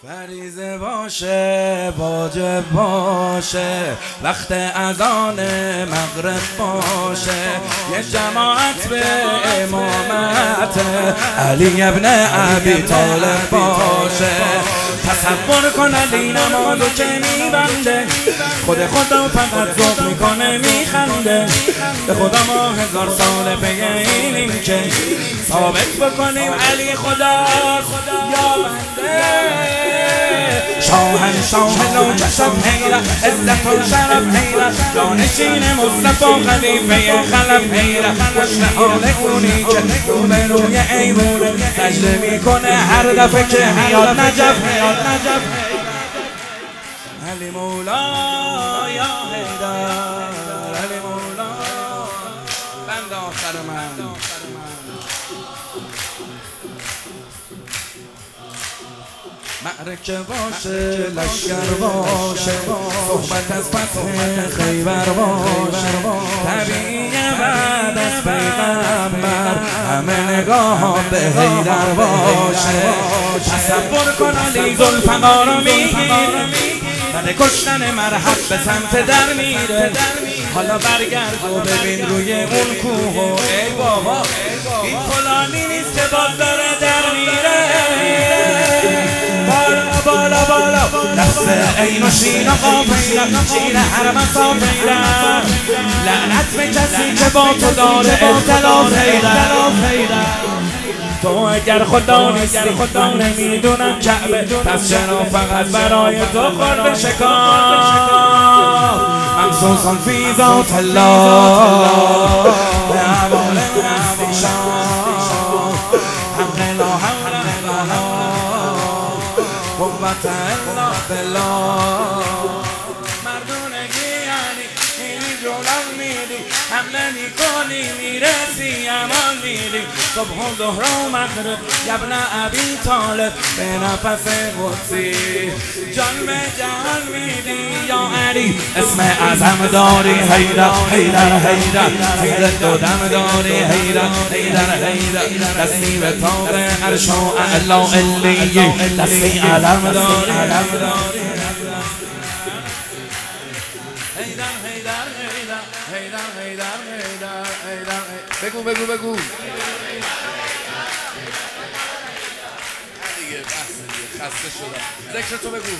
فریضه باشه واجب باشه وقت اذان مغرب باشه یه جماعت به امامت علی ابن ابی طالب باشه تصور کن علی نمازو که میبنده خدا فقط ذوق میکنه میخنده به خدا ما 1000 ساله پی اینیم که ثابت بکنیم علی خدا یا بنده شاهنشاه نوجسد حیرت عزت و شرف حیرت جانشین مصطفی خلیفه خلف حیرت کشت حال اونی که روبروی ایوونه سجده میکنه هر دفعه که میاد نجف علی مولا یا حیدر علی مولا بند آخر من معرکه باشه لشکر باشه صحبت از فتح خیبر باشه طبیعیه بعد از پیغمبر همه نگاه به حیدر باشه تصور کن علی ذوالفقار میگیر بعد کشتن مرحب به سمت در میره حالا برگرد و ببین روی اون کوه و ای بابا این فلانی نیست که باز داره در میره بالا دست عین و شین و قافیرم شین حرم صافیرم لعنت به کسی که با تو داره اختلاف حیدر تو اگر خدا نیستی خدا نمیدونم کعبه پس چرا فقط برای تو خورده شکار ممسوسان فی ذات الله به احوال هستی شان حق لا حول ولا قوت الا بالله مردونگی یعنی اینی جولان میدی حمله میکنی میرسی امان میدی صبح و ظهر و مغرب ابن ابی طالب به نفس قدسی جان به جهان میدی یا علی اسم اعظم داری حیدر تیر دو دم داری حیدر دستی به تاق عرش و اعلا علیه دستی علم داری حیدر بگو دیگه بحث دیگه خسته شدم ذکر تو بگو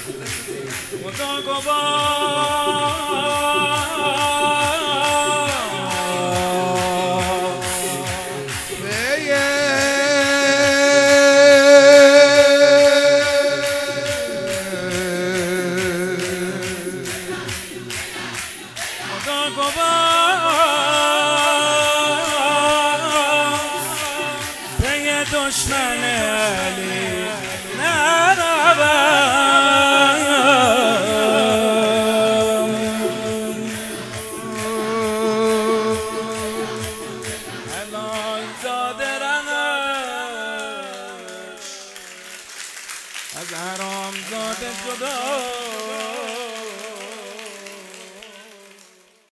دشمن علی نروم الان زاده رنش از حرام زاده جدا